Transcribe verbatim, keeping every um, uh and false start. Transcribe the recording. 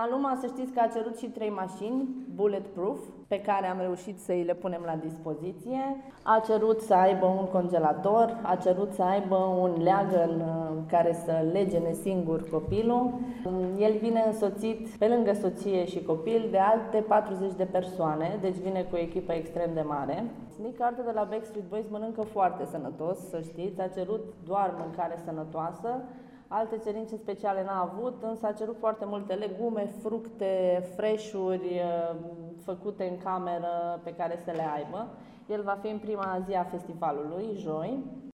Aluma, să știți că a cerut și trei mașini bulletproof, pe care am reușit să îi le punem la dispoziție. A cerut să aibă un congelator, a cerut să aibă un leagăn care să legene singur copilul. El vine însoțit, pe lângă soție și copil, de alte patruzeci de persoane, deci vine cu o echipă extrem de mare. Nick Carter de la Backstreet Boys mănâncă foarte sănătos, să știți, a cerut doar mâncare sănătoasă. Alte cerințe speciale n-a avut, însă a cerut foarte multe legume, fructe, fresh-uri făcute în cameră pe care să le aibă. El va fi în prima zi a festivalului, joi.